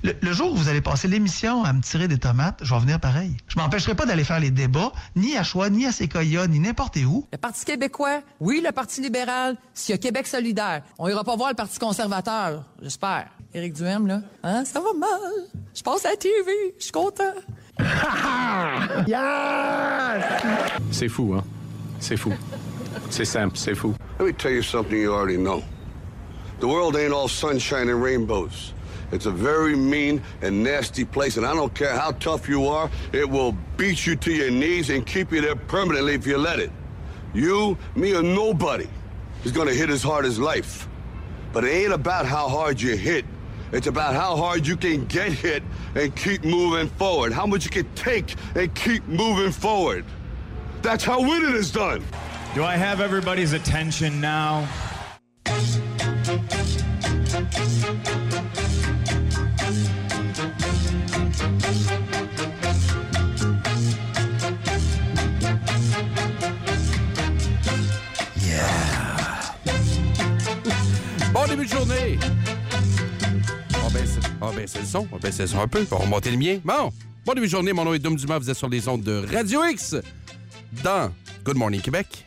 Le jour où vous allez passer l'émission à me tirer des tomates, je vais venir pareil. Je m'empêcherai pas d'aller faire les débats, ni à Choix, ni à Séquoia, ni n'importe où. Le Parti québécois, oui, le Parti libéral, s'il y a Québec solidaire. On ira pas voir le Parti conservateur, j'espère. Éric Duhem, là, hein, ça va mal. Je passe à la TV, je suis content. Yes! C'est fou, hein? C'est fou. C'est simple, c'est fou. Let me tell you something you already know. The world ain't all sunshine and rainbows. It's a very mean and nasty place, and I don't care how tough you are, it will beat you to your knees and keep you there permanently if you let it. You, me, or nobody is gonna hit as hard as life. But it ain't about how hard you hit. It's about how hard you can get hit and keep moving forward. How much you can take and keep moving forward. That's how winning is done. Do I have everybody's attention now? Bon début de journée! C'est le son. On va baisser le son un peu. On va remonter le mien. Bon début de journée. Mon nom est Dom Dumas. Vous êtes sur les ondes de Radio X dans Good Morning Québec.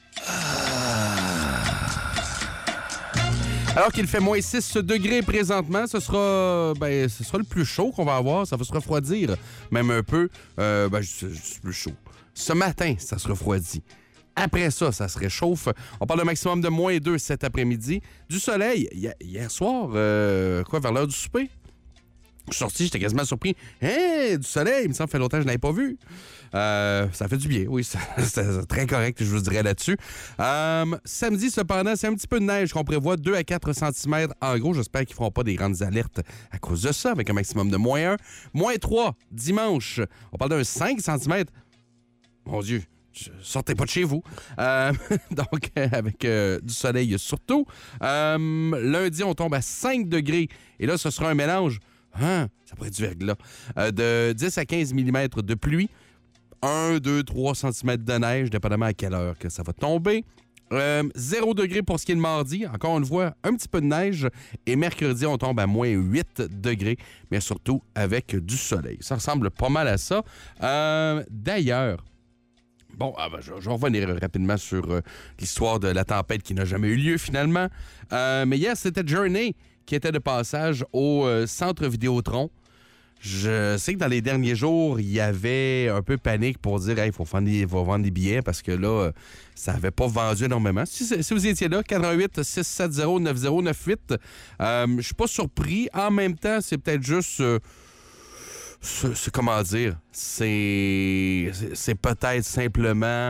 Alors qu'il fait moins 6 degrés présentement, ce sera le plus chaud qu'on va avoir. Ça va se refroidir même un peu. C'est plus chaud. Ce matin, ça se refroidit. Après ça, ça se réchauffe. On parle d'un maximum de moins 2 cet après-midi. Du soleil, hier soir, vers l'heure du souper. Je suis sorti, j'étais quasiment surpris. Du soleil, il me semble que ça fait longtemps que je n'avais pas vu. Ça fait du bien, oui. C'est très correct, je vous dirais là-dessus. Samedi, cependant, c'est un petit peu de neige qu'on prévoit, 2 à 4 cm. En gros, j'espère qu'ils ne feront pas des grandes alertes à cause de ça, avec un maximum de moins 1. Moins 3, dimanche. On parle d'un 5 cm. Mon Dieu. Sortez pas de chez vous. Donc, avec du soleil surtout. Lundi, on tombe à 5 degrés. Et là, ce sera un mélange. Ça pourrait être du verglas. De 10 à 15 mm de pluie. 1, 2, 3 cm de neige, dépendamment à quelle heure que ça va tomber. 0 degré pour ce qui est de mardi. Encore une fois, un petit peu de neige. Et mercredi, on tombe à moins 8 degrés. Mais surtout avec du soleil. Ça ressemble pas mal à ça. D'ailleurs, je vais revenir rapidement sur l'histoire de la tempête qui n'a jamais eu lieu, finalement. Mais hier, c'était Journey qui était de passage au Centre Vidéotron. Je sais que dans les derniers jours, il y avait un peu panique pour dire « il faut vendre des billets » parce que là, ça n'avait pas vendu énormément. Si vous étiez là, 88-670-9098. Je suis pas surpris. En même temps, c'est peut-être juste... C'est comment dire? C'est peut-être simplement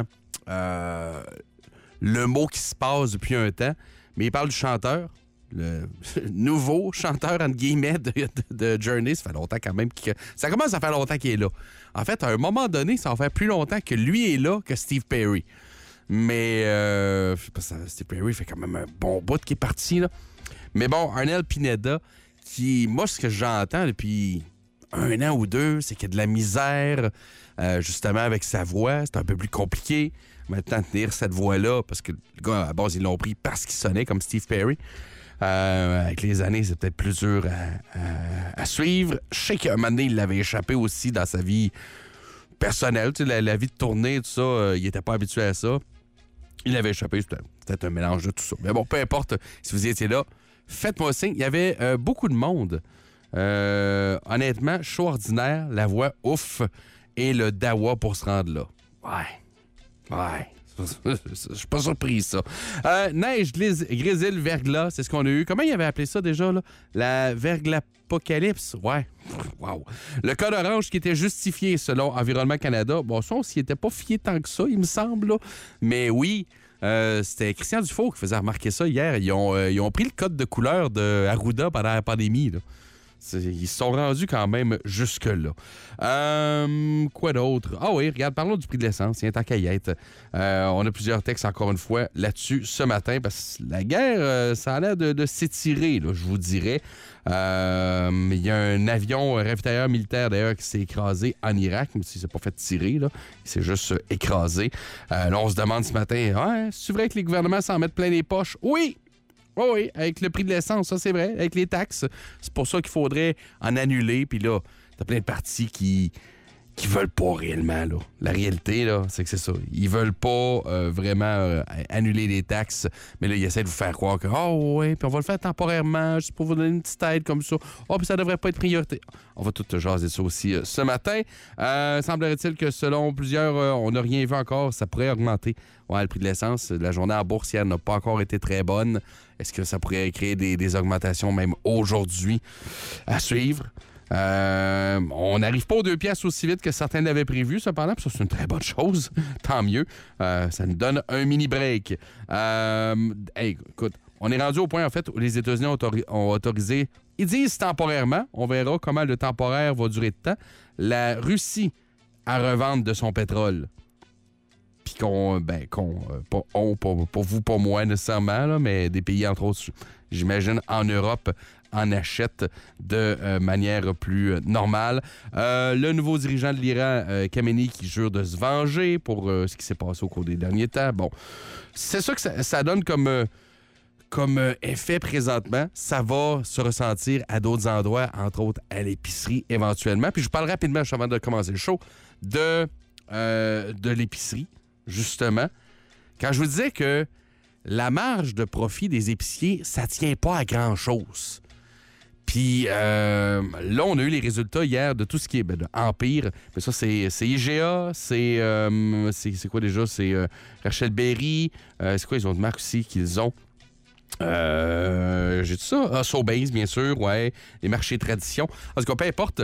le mot qui se passe depuis un temps. Mais il parle du chanteur, le nouveau chanteur, entre guillemets, de Journey. Ça fait longtemps quand même. Ça commence à faire longtemps qu'il est là. En fait, à un moment donné, ça va faire plus longtemps que lui est là que Steve Perry. Mais Steve Perry fait quand même un bon bout qui est parti, là. Mais bon, Arnel Pineda, qui, moi, ce que j'entends depuis... 1 an ou 2, c'est qu'il y a de la misère, justement, avec sa voix. C'est un peu plus compliqué, maintenant, de tenir cette voix-là, parce que le gars, à la base, ils l'ont pris parce qu'il sonnait comme Steve Perry. Avec les années, c'est peut-être plus dur à suivre. Je sais qu'à un moment donné, il l'avait échappé aussi dans sa vie personnelle. Tu sais, la vie de tournée, tout ça, il n'était pas habitué à ça. Il l'avait échappé, c'était peut-être un mélange de tout ça. Mais bon, peu importe, si vous étiez là, faites-moi signe. Il y avait beaucoup de monde. Honnêtement, show ordinaire, la voix ouf et le dawa pour se rendre là. Ouais. Je suis pas surpris, ça. Neige, grésil, verglas, c'est ce qu'on a eu. Comment il avait appelé ça déjà, là? La verglapocalypse? Ouais. Wow. Le code orange qui était justifié selon Environnement Canada. Bon, ça, on s'y était pas fié tant que ça, il me semble, là. Mais oui, c'était Christian Dufault qui faisait remarquer ça hier. Ils ont pris le code de couleur de Arruda pendant la pandémie, là. Ils se sont rendus quand même jusque-là. Quoi d'autre? Ah oui, regarde, parlons du prix de l'essence. Il y a un tant qu'à y être. On a plusieurs textes, encore une fois, là-dessus ce matin, parce que la guerre, ça a l'air de s'étirer, là, je vous dirais. Il y a un avion ravitailleur militaire, d'ailleurs, qui s'est écrasé en Irak, mais il ne s'est pas fait tirer, là. Il s'est juste écrasé. Là, on se demande ce matin, c'est vrai que les gouvernements s'en mettent plein les poches? Oui! Oui, oui, avec le prix de l'essence, ça c'est vrai, avec les taxes. C'est pour ça qu'il faudrait en annuler. Puis là, t'as plein de partis qui veulent pas réellement, là. La réalité, là, c'est que c'est ça. Ils veulent pas vraiment annuler les taxes, mais là, ils essaient de vous faire croire que, oui, puis on va le faire temporairement, juste pour vous donner une petite aide comme ça. Puis ça devrait pas être priorité. On va tout jaser ça aussi ce matin. Semblerait-il que selon plusieurs, on n'a rien vu encore, ça pourrait augmenter. Ouais, le prix de l'essence, la journée en bourse hier n'a pas encore été très bonne. Est-ce que ça pourrait créer des augmentations même aujourd'hui à suivre? On n'arrive pas aux 2 piastres aussi vite que certains l'avaient prévu, cependant, puis ça, c'est une très bonne chose. Tant mieux. Ça nous donne un mini-break. Écoute, on est rendu au point, en fait, où les États-Unis ont autorisé, ils disent temporairement, on verra comment le temporaire va durer de temps, la Russie à revendre de son pétrole. Puis pas vous, pas moi nécessairement, là, mais des pays, entre autres, j'imagine, en Europe, en achètent de manière plus normale. Le nouveau dirigeant de l'Iran, Khamenei, qui jure de se venger pour ce qui s'est passé au cours des derniers temps. Bon, c'est ça que ça donne comme effet présentement. Ça va se ressentir à d'autres endroits, entre autres à l'épicerie éventuellement. Puis je parle rapidement, avant de commencer le show, de l'épicerie, justement. Quand je vous disais que la marge de profit des épiciers, ça tient pas à grand-chose. Puis là, on a eu les résultats hier de tout ce qui est de Empire. Mais ça, c'est IGA, c'est quoi déjà? C'est Rachel Berry. C'est quoi les autres marques aussi qu'ils ont? J'ai tout ça. Sobeys, bien sûr, ouais. Les marchés tradition. En tout cas, peu importe.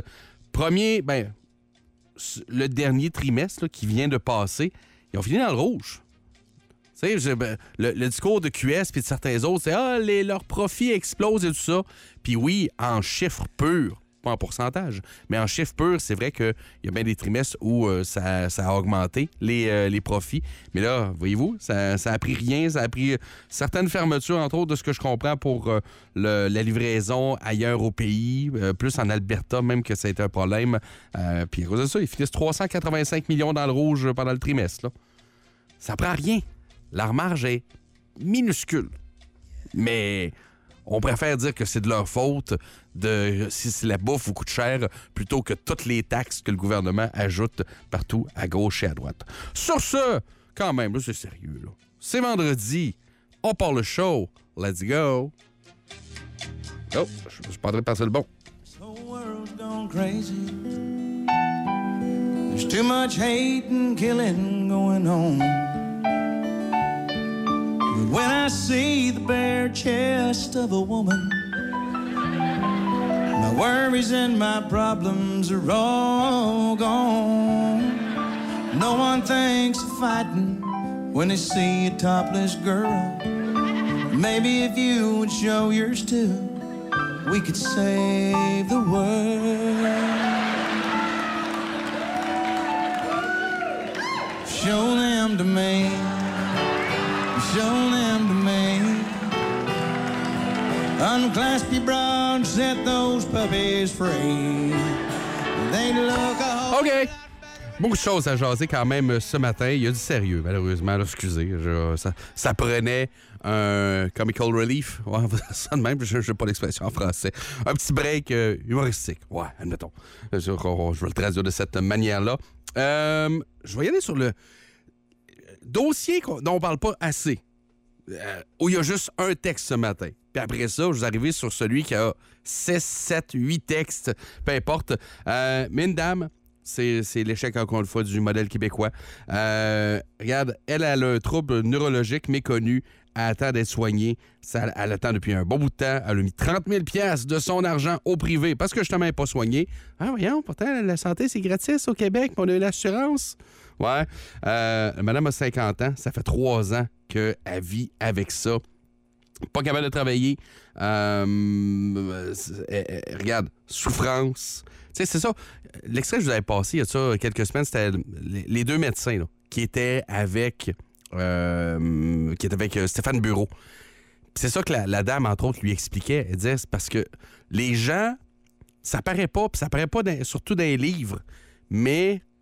Le dernier trimestre là, qui vient de passer, ils ont fini dans le rouge. Tu sais, le discours de QS puis de certains autres, c'est leurs profits explosent et tout ça. Puis oui, en chiffres purs, pas en pourcentage, mais en chiffres purs, c'est vrai qu'il y a bien des trimestres où ça a augmenté les profits. Mais là, voyez-vous, ça a pris rien. Ça a pris certaines fermetures, entre autres, de ce que je comprends pour la livraison ailleurs au pays, plus en Alberta, même que ça a été un problème. Puis à cause de ça, ils finissent 385 millions dans le rouge pendant le trimestre. Là. Ça prend rien. Leur marge est minuscule. Mais on préfère dire que c'est de leur faute si la bouffe vous coûte cher plutôt que toutes les taxes que le gouvernement ajoute partout à gauche et à droite. Sur ce, quand même, là, c'est sérieux. Là. C'est vendredi. On part le show. Let's go. Oh, je suis pas en train de passer le bon. There's too much hate and killing going on. When I see the bare chest of a woman, my worries and my problems are all gone. No one thinks of fighting when they see a topless girl. Maybe if you would show yours too, we could save the world. Show them to me. Show them to me. Unclasp your broad, set those puppies free. They look OK. Beaucoup de choses à jaser quand même ce matin. Il y a du sérieux, malheureusement. Là, excusez, ça prenait un comical relief. Ouais, ça de même, je n'ai pas l'expression en français. Un petit break humoristique. Ouais, admettons. Je vais le traduire de cette manière-là. Je vais y aller sur le dossier dont on parle pas assez, où il y a juste un texte ce matin. Puis après ça, je vous arrive sur celui qui a 6, 7, 8 textes, peu importe. Mais une dame, c'est l'échec, encore une fois, du modèle québécois. Regarde, elle a un trouble neurologique méconnu. Elle attend d'être soignée. Elle attend depuis un bon bout de temps. Elle a mis 30 000 $ de son argent au privé parce que justement, elle n'est pas soignée. Ah, voyons, pourtant, la santé, c'est gratis au Québec. On a eu l'assurance. Ouais. Madame a 50 ans. Ça fait 3 ans qu'elle vit avec ça. Pas capable de travailler. Regarde, souffrance. Tu sais, c'est ça. L'extrait que je vous avais passé il y a ça quelques semaines, c'était les 2 médecins là, qui étaient avec Stéphane Bureau. Puis c'est ça que la dame, entre autres, lui expliquait. Elle disait, c'est parce que les gens, ça paraît pas, puis ça paraît pas surtout dans les livres, mais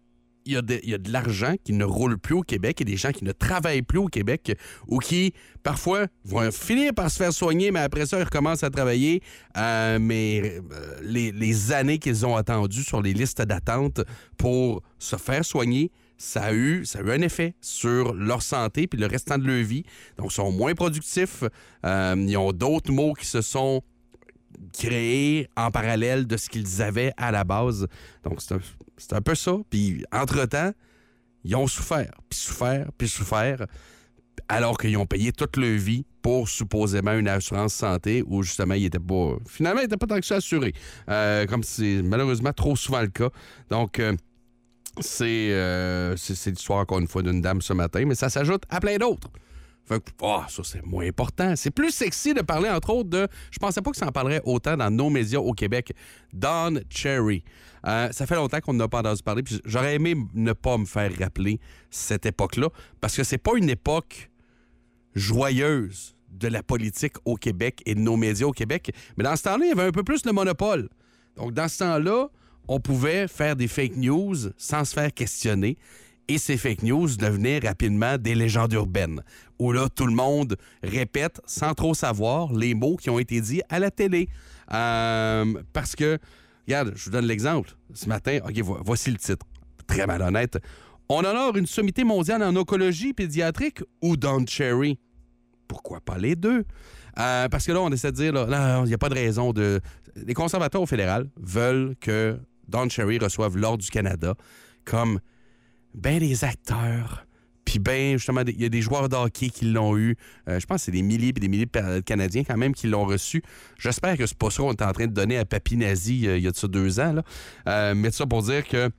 il y a de l'argent qui ne roule plus au Québec et des gens qui ne travaillent plus au Québec ou qui, parfois, vont finir par se faire soigner, mais après ça, ils recommencent à travailler. Mais les années qu'ils ont attendues sur les listes d'attente pour se faire soigner, ça a eu un effet sur leur santé puis le restant de leur vie. Donc, ils sont moins productifs. Ils ont d'autres maux qui se sont créés en parallèle de ce qu'ils avaient à la base. Donc, c'est un peu ça. Puis, entre-temps, ils ont souffert, puis souffert, alors qu'ils ont payé toute leur vie pour supposément une assurance santé où, justement, finalement, ils n'étaient pas tant que ça assurés. Comme c'est malheureusement trop souvent le cas. Donc, c'est l'histoire, encore une fois, d'une dame ce matin, mais ça s'ajoute à plein d'autres. Fait que, ça, c'est moins important. C'est plus sexy de parler, entre autres, de... Je pensais pas que ça en parlerait autant dans nos médias au Québec. Don Cherry. Ça fait longtemps qu'on n'a pas entendu parler, puis j'aurais aimé ne pas me faire rappeler cette époque-là, parce que c'est pas une époque joyeuse de la politique au Québec et de nos médias au Québec. Mais dans ce temps-là, il y avait un peu plus le monopole. Donc, dans ce temps-là, on pouvait faire des fake news sans se faire questionner. Et ces fake news devenaient rapidement des légendes urbaines, où là, tout le monde répète, sans trop savoir, les mots qui ont été dits à la télé. Parce que, regarde, je vous donne l'exemple. Ce matin, OK, voici le titre. Très malhonnête. On honore une sommité mondiale en oncologie pédiatrique ou Don Cherry? Pourquoi pas les deux? Parce que là, on essaie de dire, là, il n'y a pas de raison de... Les conservateurs au fédéral veulent que Don Cherry reçoive l'Ordre du Canada comme ben des acteurs, puis ben justement, il y a des joueurs de hockey qui l'ont eu. Je pense que c'est des milliers et des milliers de Canadiens quand même qui l'ont reçu. J'espère que c'est pas ça qu'on est en train de donner à Papy Nazi il y a de ça 2 ans. Là. Mais ça pour dire que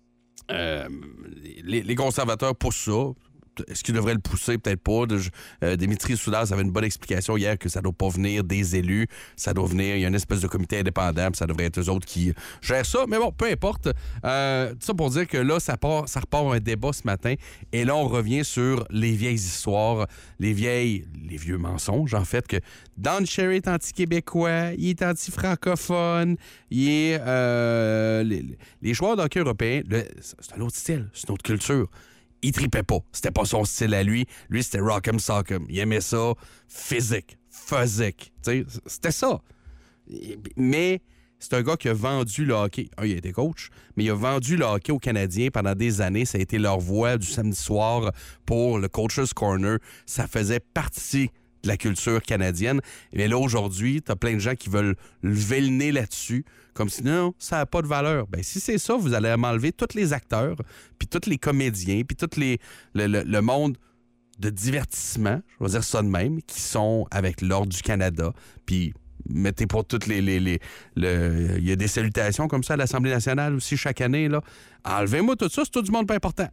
les conservateurs poussent ça. Est-ce qu'ils devraient le pousser? Peut-être pas. Dimitri Soudard avait une bonne explication hier que ça ne doit pas venir des élus. Ça doit venir, il y a une espèce de comité indépendant, puis ça devrait être eux autres qui gèrent ça. Mais bon, peu importe. Tout ça pour dire que là, ça repart un débat ce matin. Et là, on revient sur les vieilles histoires, les vieux mensonges, en fait, que Don Cherry est anti-québécois, il est anti-francophone, il est... les joueurs d'hockey européens, c'est un autre style, c'est une autre culture. Il tripait pas. C'était pas son style à lui. Lui, c'était rock'em sock'em. Il aimait ça physique. C'était ça. Mais c'est un gars qui a vendu le hockey. Il a été coach, mais il a vendu le hockey aux Canadiens pendant des années. Ça a été leur voix du samedi soir pour le Coach's Corner. Ça faisait partie de la culture canadienne. Mais là, aujourd'hui, t'as plein de gens qui veulent lever le nez là-dessus, comme si non, ça n'a pas de valeur. Ben si c'est ça, vous allez m'enlever tous les acteurs, puis tous les comédiens, puis tout le monde de divertissement, je vais dire ça de même, qui sont avec l'Ordre du Canada, puis mettez pour toutes il y a des salutations comme ça à l'Assemblée nationale aussi chaque année, là. Enlevez-moi tout ça, c'est tout du monde pas important.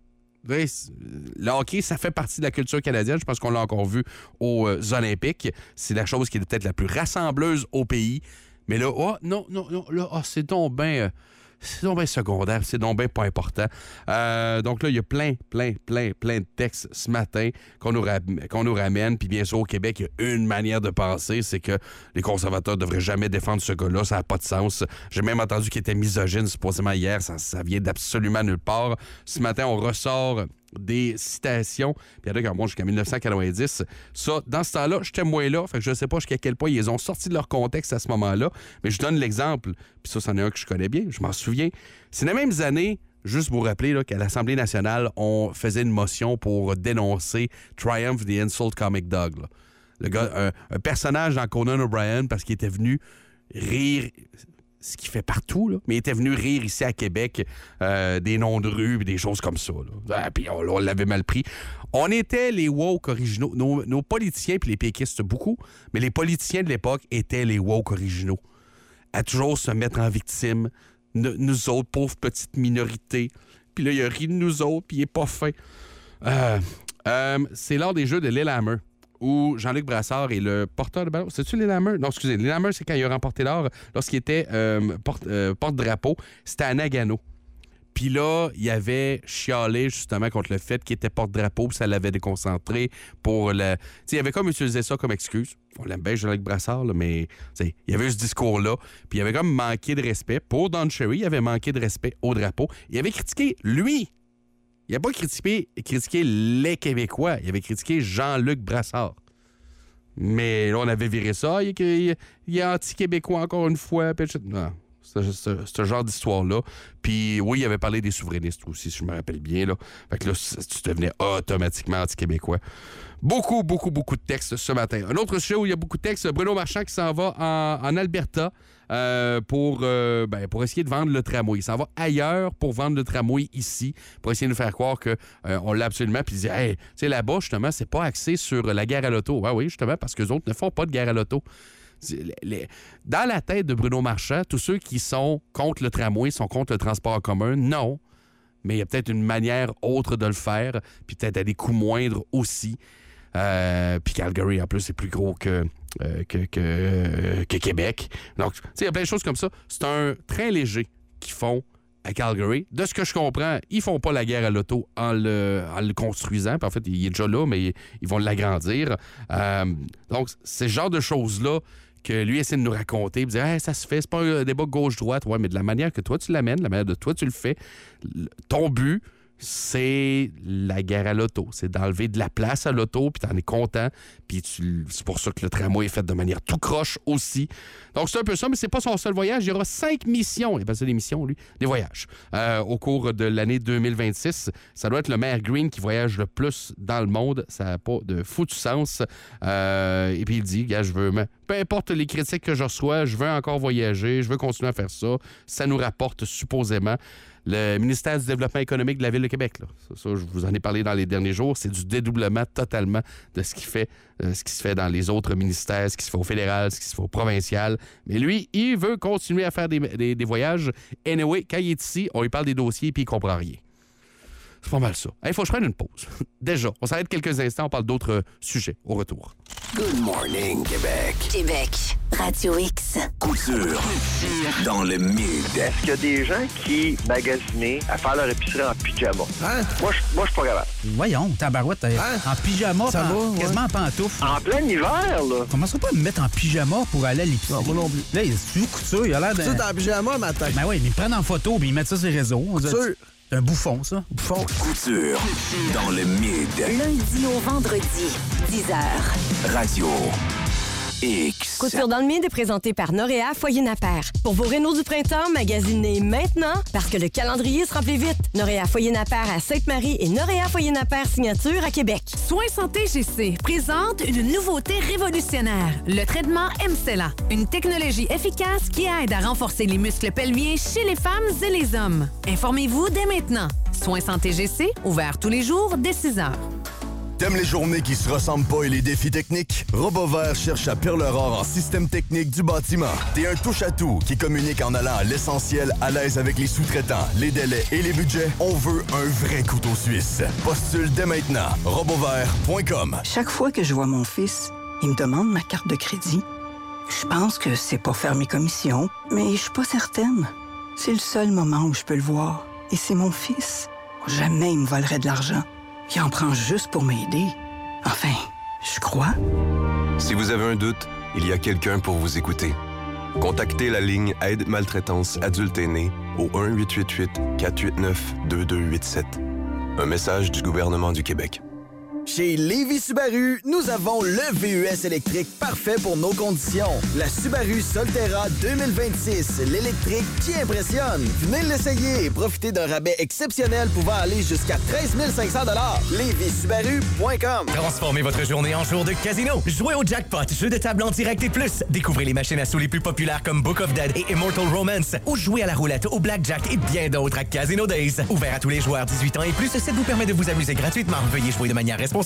Le hockey, ça fait partie de la culture canadienne. Je pense qu'on l'a encore vu aux Olympiques. C'est la chose qui est peut-être la plus rassembleuse au pays. Mais là, c'est donc bien secondaire, c'est donc bien pas important. Donc là, il y a plein de textes ce matin qu'on nous ramène. Puis bien sûr, au Québec, il y a une manière de penser, c'est que les conservateurs ne devraient jamais défendre ce gars-là. Ça n'a pas de sens. J'ai même entendu qu'il était misogyne, supposément hier. Ça vient d'absolument nulle part. Ce matin, on ressort des citations. Puis il y en a qui remontent jusqu'à 1990. Ça, dans ce temps-là, j'étais moins là. Fait que je ne sais pas jusqu'à quel point ils ont sorti de leur contexte à ce moment-là. Mais je donne l'exemple. Puis ça, c'en est un que je connais bien. Je m'en souviens. C'est les mêmes années, juste vous rappeler là, qu'à l'Assemblée nationale, on faisait une motion pour dénoncer Triumph the Insult Comic Dog. Là. Le gars, un personnage dans Conan O'Brien parce qu'il était venu rire... ce qu'il fait partout, là. Mais il était venu rire ici à Québec des noms de rue et des choses comme ça. Là. Puis on l'avait mal pris. On était les woke originaux. Nos politiciens, puis les péquistes beaucoup, mais les politiciens de l'époque étaient les woke originaux. À toujours se mettre en victime. Nous autres, pauvres petites minorités. Puis là, il a ri de nous autres, puis il est pas fin. C'est lors des Jeux de Lillehammer, où Jean-Luc Brassard est le porteur de ballon. C'est-tu Lillehammer? Non, excusez. Lillehammer, c'est quand il a remporté l'or lorsqu'il était porte-drapeau. C'était à Nagano. Puis là, il avait chialé justement contre le fait qu'il était porte-drapeau, puis ça l'avait déconcentré pour le... Tu sais, il avait comme utilisé ça comme excuse. On l'aime bien, Jean-Luc Brassard, là, mais il y avait eu ce discours-là. Puis il avait comme manqué de respect. Pour Don Cherry, il avait manqué de respect au drapeau. Il avait critiqué lui. Il n'a pas critiqué les Québécois. Il avait critiqué Jean-Luc Brassard. Mais là, on avait viré ça. Il est anti-québécois encore une fois. Non. Ce genre d'histoire-là. Puis oui, il avait parlé des souverainistes aussi, si je me rappelle bien. Là. Fait que là, tu devenais automatiquement anti-québécois. Beaucoup de textes ce matin. Un autre sujet où il y a beaucoup de textes, Bruno Marchand qui s'en va en Alberta pour essayer de vendre le tramway. Il s'en va ailleurs pour vendre le tramway ici, pour essayer de nous faire croire qu'on l'a absolument. Puis il dit, hey, tu sais, là-bas, justement, c'est pas axé sur la guerre à l'auto. Ah oui, justement, parce qu'eux autres ne font pas de guerre à l'auto. Dans la tête de Bruno Marchand, tous ceux qui sont contre le tramway sont contre le transport en commun. Non, mais il y a peut-être une manière autre de le faire, puis peut-être à des coûts moindres aussi. Puis Calgary, en plus, c'est plus gros que Québec. Donc, tu sais, il y a plein de choses comme ça. C'est un train léger qu'ils font à Calgary. De ce que je comprends, ils font pas la guerre à l'auto en le construisant. Puis en fait, il est déjà là, mais ils vont l'agrandir. Donc, c'est ce genre de choses-là que lui essaie de nous raconter, de dire hey, ça se fait, c'est pas un débat gauche-droite. Ouais, mais de la manière que toi tu l'amènes, la manière de toi tu le fais, ton but, c'est la guerre à l'auto. C'est d'enlever de la place à l'auto, puis t'en es content. Puis c'est pour ça que le tramway est fait de manière tout croche aussi. Donc, c'est un peu ça, mais c'est pas son seul voyage. Il y aura 5 missions. Il appelle ça des missions, lui. Des voyages. Au cours de l'année 2026. Ça doit être le maire Green qui voyage le plus dans le monde. Ça n'a pas de foutu sens. Et puis, il dit, gars, je veux... Peu importe les critiques que je reçois, je veux encore voyager. Je veux continuer à faire ça. Ça nous rapporte supposément le ministère du Développement économique de la Ville de Québec. Là. Ça, je vous en ai parlé dans les derniers jours. C'est du dédoublement totalement de ce qui se fait dans les autres ministères, ce qui se fait au fédéral, ce qui se fait au provincial. Mais lui, il veut continuer à faire des voyages. Anyway, quand il est ici, on lui parle des dossiers puis il comprend rien. C'est pas mal ça. Il faut que je prenne une pause. Déjà, on s'arrête quelques instants, on parle d'autres sujets au retour. Good morning, Québec. Québec, Radio X. Couture dans le mid. Est-ce qu'il y a des gens qui magasinaient à faire leur épicerie en pyjama? Hein? Moi, je suis pas capable. Voyons, tabarouette, en pyjama, ça va, quasiment en pantoufle. En plein hiver, là. Commence pas à me mettre en pyjama pour aller à l'épicerie. Non, moi non plus. Là, c'est couture, il a l'air de... Tu es en pyjama, matin. Ben oui, mais ils me prennent en photo puis ils mettent ça sur les réseaux. Couture. C'est un bouffon, ça. Bouffon. Couture dans le mid. Lundi au vendredi, 10h. Radio X. Couture dans le mid est présenté par Noréa Foyer Napper. Pour vos rénaux du printemps, magasinez maintenant parce que le calendrier se remplit vite. Noréa Foyer Napper à Sainte-Marie et Noréa Foyer Napper Signature à Québec. Soins Santé GC présente une nouveauté révolutionnaire, le traitement MCELA. Une technologie efficace qui aide à renforcer les muscles pelviens chez les femmes et les hommes. Informez-vous dès maintenant. Soins Santé GC, ouvert tous les jours dès 6h. T'aimes les journées qui se ressemblent pas et les défis techniques? RoboVert cherche à Perle-Aurore en système technique du bâtiment. T'es un touche-à-tout qui communique en allant à l'essentiel, à l'aise avec les sous-traitants, les délais et les budgets. On veut un vrai couteau suisse. Postule dès maintenant. RoboVert.com. Chaque fois que je vois mon fils, il me demande ma carte de crédit. Je pense que c'est pour faire mes commissions, mais je suis pas certaine. C'est le seul moment où je peux le voir. Et c'est mon fils. Jamais il me volerait de l'argent. Il en prend juste pour m'aider. Enfin, je crois. Si vous avez un doute, il y a quelqu'un pour vous écouter. Contactez la ligne Aide Maltraitance Adulte Aîné au 1-888-489-2287. Un message du gouvernement du Québec. Chez Lévis Subaru, nous avons le VUS électrique parfait pour nos conditions. La Subaru Solterra 2026, l'électrique qui impressionne. Venez l'essayer et profitez d'un rabais exceptionnel pouvant aller jusqu'à 13 500 $. LévisSubaru.com. Transformez votre journée en jour de casino. Jouez au jackpot, jeu de table en direct et plus. Découvrez les machines à sous les plus populaires comme Book of Dead et Immortal Romance. Ou jouez à la roulette, au blackjack et bien d'autres à Casino Days. Ouvert à tous les joueurs 18 ans et plus, ça vous permet de vous amuser gratuitement. Veuillez jouer de manière responsable.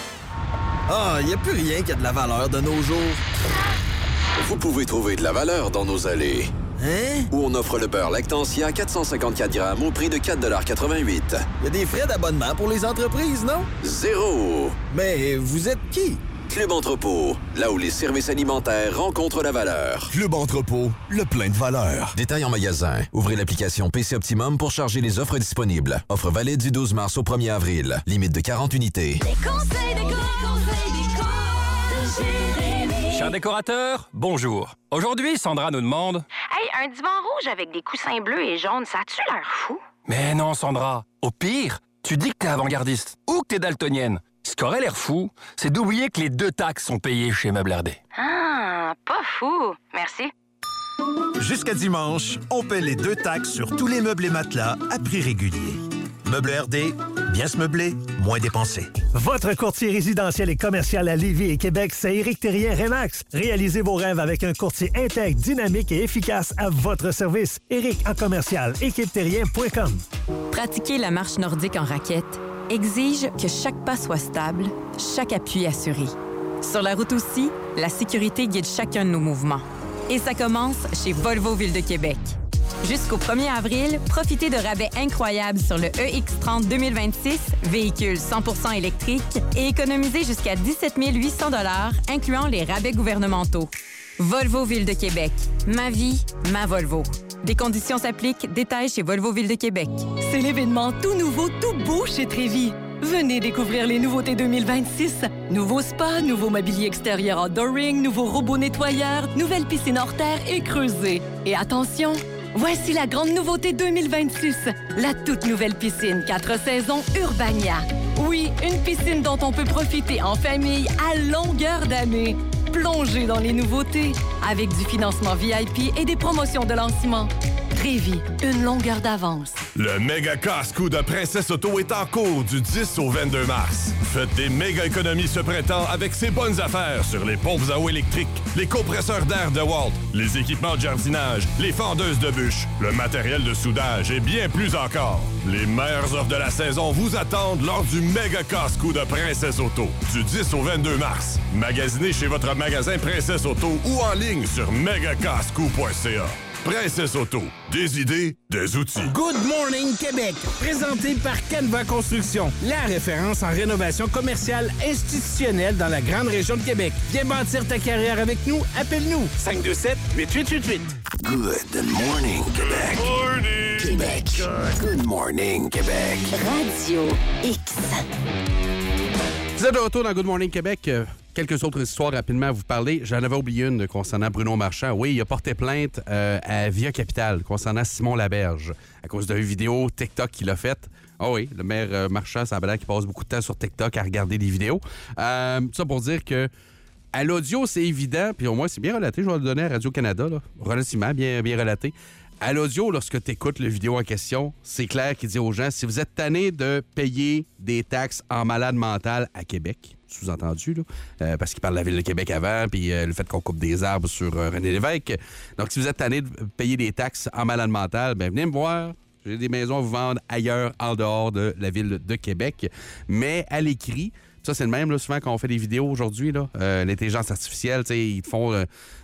Ah, il n'y a plus rien qui a de la valeur de nos jours. Vous pouvez trouver de la valeur dans nos allées. Hein? Où on offre le beurre Lactantia 454 grammes au prix de 4,88 $. Il y a des frais d'abonnement pour les entreprises, non? 0. Mais vous êtes qui? Club Entrepôt, là où les services alimentaires rencontrent la valeur. Club Entrepôt, le plein de valeur. Détails en magasin. Ouvrez l'application PC Optimum pour charger les offres disponibles. Offre valide du 12 mars au 1er avril. Limite de 40 unités. Les conseils déco de Jérémy. Cher décorateur, bonjour. Aujourd'hui, Sandra nous demande... Hey, un divan rouge avec des coussins bleus et jaunes, ça a-tu l'air fou? Mais non, Sandra. Au pire, tu dis que t'es avant-gardiste ou que t'es daltonienne. Ce qui aurait l'air fou, c'est d'oublier que les 2 taxes sont payées chez Meubles RD. Ah, pas fou. Merci. Jusqu'à dimanche, on paie les 2 taxes sur tous les meubles et matelas à prix régulier. Meubles RD, bien se meubler, moins dépenser. Votre courtier résidentiel et commercial à Lévis et Québec, c'est Éric Thérien Remax. Réalisez vos rêves avec un courtier intègre, dynamique et efficace à votre service. Éric en commercial, équipeterrien.com. Pratiquer la marche nordique en raquette exige que chaque pas soit stable, chaque appui assuré. Sur la route aussi, la sécurité guide chacun de nos mouvements. Et ça commence chez Volvo Ville de Québec. Jusqu'au 1er avril, profitez de rabais incroyables sur le EX30 2026, véhicule 100% électrique, et économisez jusqu'à 17 800 $, incluant les rabais gouvernementaux. Volvo Ville de Québec. Ma vie, ma Volvo. Des conditions s'appliquent. Détails chez Volvo Ville de Québec. C'est l'événement tout nouveau, tout beau chez Trévi. Venez découvrir les nouveautés 2026. Nouveau spa, nouveau mobilier extérieur outdooring, nouveau robot nettoyeur, nouvelle piscine hors terre et creusée. Et attention, voici la grande nouveauté 2026. La toute nouvelle piscine 4 saisons Urbania. Oui, une piscine dont on peut profiter en famille à longueur d'année. Plongez dans les nouveautés avec du financement VIP et des promotions de lancement. Trévi, une longueur d'avance. Le méga casse-cou de Princesse Auto est en cours du 10 au 22 mars. Faites des méga économies ce printemps avec ces bonnes affaires sur les pompes à eau électriques, les compresseurs d'air DeWalt, les équipements de jardinage, les fendeuses de bûches, le matériel de soudage et bien plus encore. Les meilleures offres de la saison vous attendent lors du méga casse-cou de Princesse Auto du 10 au 22 mars. Magasinez chez votre magasin Princesse Auto ou en ligne sur megacascou.ca. Princesse Auto, des idées, des outils. Good Morning Québec, présenté par Canva Construction, la référence en rénovation commerciale institutionnelle dans la grande région de Québec. Viens bâtir ta carrière avec nous, appelle-nous 527-8888. Good morning, Québec. Morning. Québec. Good morning, Québec. Radio X. Vous êtes de retour dans Good Morning Québec. Quelques autres histoires rapidement à vous parler. J'en avais oublié une concernant Bruno Marchand. Oui, il a porté plainte à Via Capital concernant Simon Laberge à cause d'une vidéo TikTok qu'il a faite. Ah oui, le maire Marchand, ça a l'air qu'il passe beaucoup de temps sur TikTok à regarder des vidéos. Ça pour dire que à l'audio, c'est évident, puis au moins, c'est bien relaté. Je vais le donner à Radio-Canada, là, relativement bien relaté. À l'audio, lorsque tu écoutes la vidéo en question, c'est clair qu'il dit aux gens, si vous êtes tanné de payer des taxes en malade mental à Québec, sous-entendu, là, parce qu'il parle de la Ville de Québec avant, puis le fait qu'on coupe des arbres sur René Lévesque. Donc, si vous êtes tanné de payer des taxes en malade mental, bien, venez me voir. J'ai des maisons à vous vendre ailleurs, en dehors de la Ville de Québec. Mais à l'écrit, ça, c'est le même, là, souvent, quand on fait des vidéos aujourd'hui, là, l'intelligence artificielle, ils te font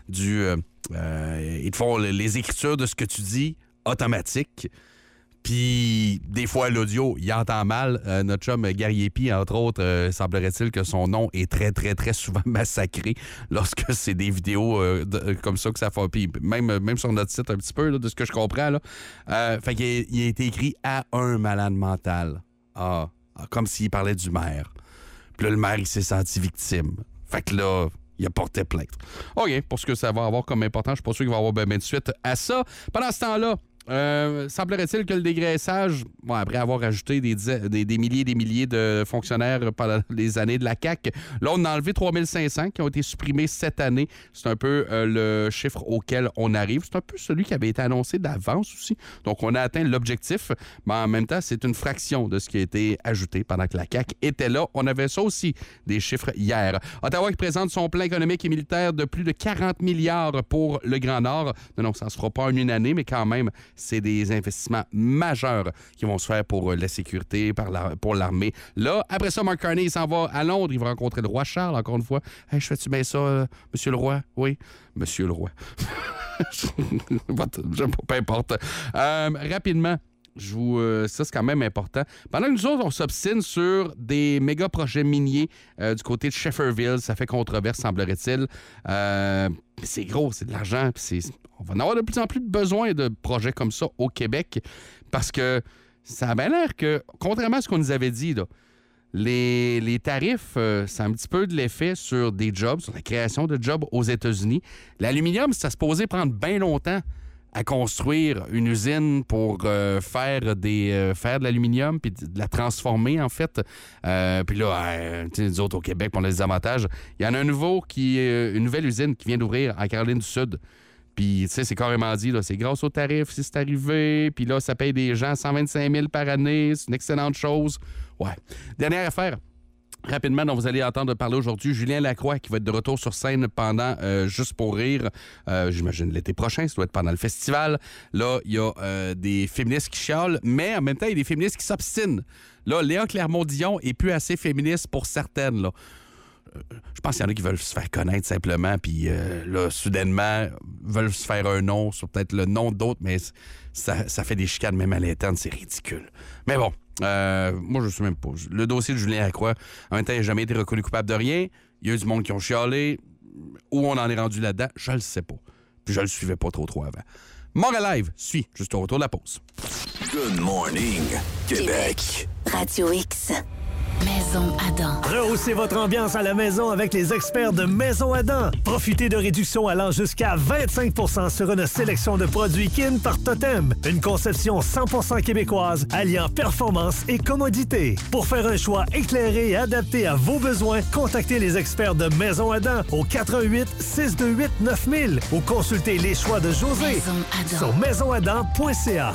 ils te font les écritures de ce que tu dis automatique. Puis, des fois, l'audio, il entend mal. Notre chum Gary Epi, entre autres, semblerait-il que son nom est très, très, très souvent massacré lorsque c'est des vidéos comme ça que ça fait. Puis, même sur notre site, un petit peu, là, de ce que je comprends. Là. Fait qu'il a été écrit à un malade mental. Comme s'il parlait du maire. Puis là, le maire, il s'est senti victime. Fait que là, il a porté plainte. OK, pour ce que ça va avoir comme important, je suis pas sûr qu'il va y avoir bien de suite à ça. Pendant ce temps-là, semblerait-il que le dégraissage, après avoir ajouté des milliers et des milliers de fonctionnaires pendant les années de la CAQ, là, on a enlevé 3500 qui ont été supprimés cette année. C'est un peu le chiffre auquel on arrive. C'est un peu celui qui avait été annoncé d'avance aussi. Donc, on a atteint l'objectif, mais en même temps, c'est une fraction de ce qui a été ajouté pendant que la CAQ était là. On avait ça aussi, des chiffres hier. Ottawa qui présente son plan économique et militaire de plus de 40 milliards pour le Grand Nord. Non, ça ne se fera pas en une année, mais quand même, c'est des investissements majeurs qui vont se faire pour la sécurité, pour l'armée. Là, après ça, Mark Carney, il s'en va à Londres. Il va rencontrer le roi Charles, encore une fois. Hey, je fais-tu bien ça, monsieur le roi? Oui, monsieur le roi. Peu importe. Rapidement, Ça, c'est quand même important. Pendant que nous autres, on s'obstine sur des méga projets miniers du côté de Shefferville, ça fait controverse, semblerait-il. C'est gros, c'est de l'argent. On va en avoir de plus en plus besoin de projets comme ça au Québec parce que ça a bien l'air que, contrairement à ce qu'on nous avait dit, là, les tarifs, ça a un petit peu de l'effet sur des jobs, sur la création de jobs aux États-Unis. L'aluminium, ça se posait prendre bien longtemps à construire une usine pour faire de l'aluminium puis de la transformer, en fait. Puis là, nous autres, au Québec, on a des avantages. Il y en a une nouvelle usine qui vient d'ouvrir en Caroline du Sud. Puis, tu sais, c'est carrément dit, là, c'est grâce aux tarifs, si c'est arrivé. Puis là, ça paye des gens 125 000 par année. C'est une excellente chose. Ouais. Dernière affaire. Rapidement, dont vous allez entendre parler aujourd'hui, Julien Lacroix qui va être de retour sur scène pendant Juste pour rire, j'imagine l'été prochain, ça doit être pendant le festival. Là, il y a des féministes qui chialent, mais en même temps, il y a des féministes qui s'obstinent. Là, Léa Clermont-Dion est plus assez féministe pour certaines, là. Je pense qu'il y en a qui veulent se faire connaître simplement, puis là, soudainement, veulent se faire un nom sur peut-être le nom d'autres, mais ça fait des chicanes même à l'interne, c'est ridicule. Mais bon, moi, je ne sais même pas. Le dossier de Julien Lacroix, en même temps, il n'a jamais été reconnu coupable de rien. Il y a eu du monde qui ont chialé. Où on en est rendu là-dedans, je le sais pas. Puis je le suivais pas trop avant. Montréal Live suit juste au retour de la pause. Good morning, Québec. Radio X. Maison Adam. Rehaussez votre ambiance à la maison avec les experts de Maison Adam. Profitez de réductions allant jusqu'à 25 % sur une sélection de produits Kin par Totem. Une conception 100% québécoise alliant performance et commodité. Pour faire un choix éclairé et adapté à vos besoins, contactez les experts de Maison Adam au 88 628 9000 ou consultez les choix de José sur maisonadam.ca.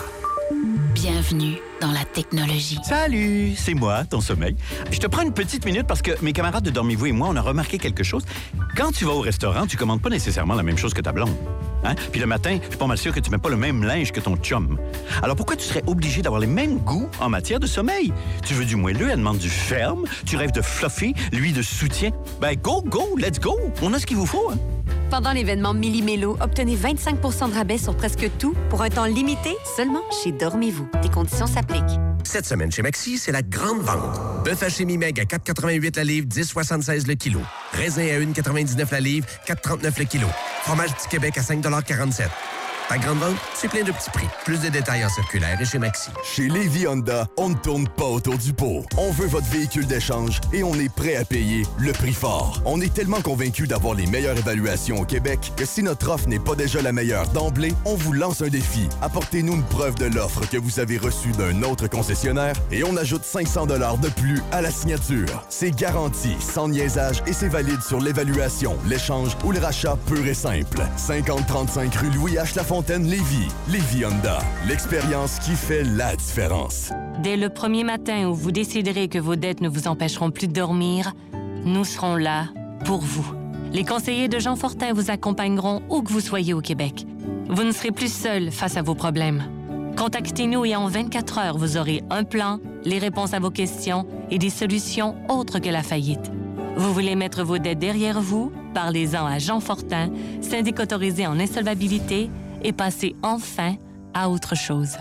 Bienvenue dans la technologie. Salut, c'est moi, ton sommeil. Je te prends une petite minute parce que mes camarades de Dormez-vous et moi, on a remarqué quelque chose. Quand tu vas au restaurant, tu commandes pas nécessairement la même chose que ta blonde. Hein? Puis le matin, je suis pas mal sûr que tu mets pas le même linge que ton chum. Alors pourquoi tu serais obligé d'avoir les mêmes goûts en matière de sommeil? Tu veux du moelleux, elle demande du ferme. Tu rêves de fluffy, lui de soutien. Ben go, let's go. On a ce qu'il vous faut, hein? Pendant l'événement Millimélo, obtenez 25 % de rabais sur presque tout pour un temps limité seulement chez Dormez-vous. Des conditions s'appliquent. Cette semaine chez Maxi, c'est la grande vente. Bœuf haché mi-meg à 4,88 la livre, 10,76 le kilo. Raisin à 1,99 la livre, 4,39 le kilo. Fromage du Québec à 5,47 $. Ta grande vente, c'est plein de petits prix. Plus de détails en circulaire et chez Maxi. Chez Lévis Honda, on ne tourne pas autour du pot. On veut votre véhicule d'échange et on est prêt à payer le prix fort. On est tellement convaincus d'avoir les meilleures évaluations au Québec que si notre offre n'est pas déjà la meilleure d'emblée, on vous lance un défi. Apportez-nous une preuve de l'offre que vous avez reçue d'un autre concessionnaire et on ajoute 500 $ de plus à la signature. C'est garanti, sans niaisage et c'est valide sur l'évaluation, l'échange ou le rachat pur et simple. 5035 rue Louis H. Lafontaine, Lévis. Lévis Honda. L'expérience qui fait la différence. Dès le premier matin où vous déciderez que vos dettes ne vous empêcheront plus de dormir, nous serons là pour vous. Les conseillers de Jean Fortin vous accompagneront où que vous soyez au Québec. Vous ne serez plus seul face à vos problèmes. Contactez-nous et en 24 heures, vous aurez un plan, les réponses à vos questions et des solutions autres que la faillite. Vous voulez mettre vos dettes derrière vous? Parlez-en à Jean Fortin, syndic autorisé en insolvabilité, et passez enfin à autre chose.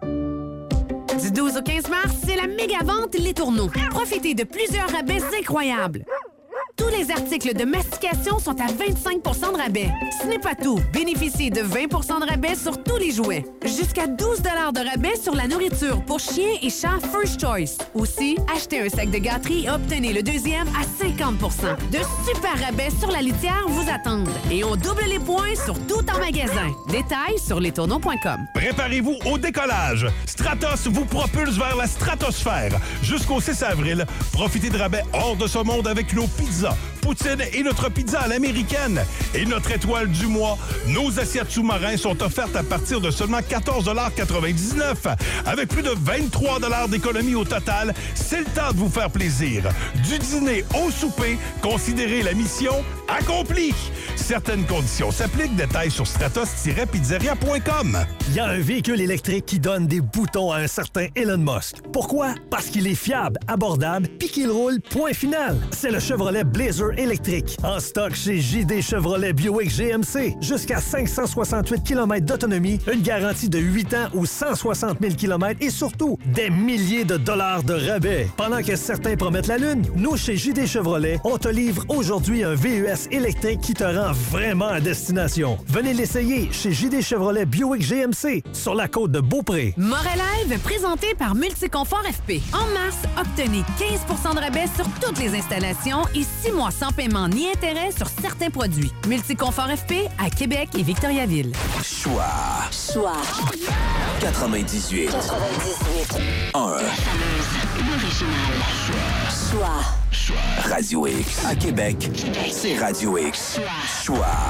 Du 12 au 15 mars, c'est la méga vente Les Tourneaux. Profitez de plusieurs rabais incroyables. Tous les articles de mastication sont à 25 % de rabais. Ce n'est pas tout. Bénéficiez de 20 % de rabais sur tous les jouets. Jusqu'à 12 $ de rabais sur la nourriture pour chiens et chats First Choice. Aussi, achetez un sac de gâterie et obtenez le deuxième à 50 %. De super rabais sur la litière vous attendent. Et on double les points sur tout en magasin. Détails sur lestourneaux.com. Préparez-vous au décollage. Stratos vous propulse vers la stratosphère. Jusqu'au 6 avril, profitez de rabais hors de ce monde avec nos pizzas, poutine et notre pizza à l'américaine. Et notre étoile du mois, nos assiettes sous-marins sont offertes à partir de seulement 14,99 $. Avec plus de 23 $ d'économie au total, c'est le temps de vous faire plaisir. Du dîner au souper, considérez la mission accompli! Certaines conditions s'appliquent. Détails sur stratos-pizzeria.com. Il y a un véhicule électrique qui donne des boutons à un certain Elon Musk. Pourquoi? Parce qu'il est fiable, abordable, puis qu'il roule, point final. C'est le Chevrolet Blazer électrique. En stock chez JD Chevrolet Buick GMC. Jusqu'à 568 km d'autonomie, une garantie de 8 ans ou 160 000 km et surtout, des milliers de dollars de rabais. Pendant que certains promettent la lune, nous, chez JD Chevrolet, on te livre aujourd'hui un VUS électrique qui te rend vraiment à destination. Venez l'essayer chez JD Chevrolet Buick GMC sur la côte de Beaupré. Morelive, présenté par Multiconfort FP. En mars, obtenez 15 % de rabais sur toutes les installations et 6 mois sans paiement ni intérêt sur certains produits. Multiconfort FP à Québec et Victoriaville. Choix. 98. 1. L'original. Choix. Radio X. À Québec, c'est Radio X. Choix.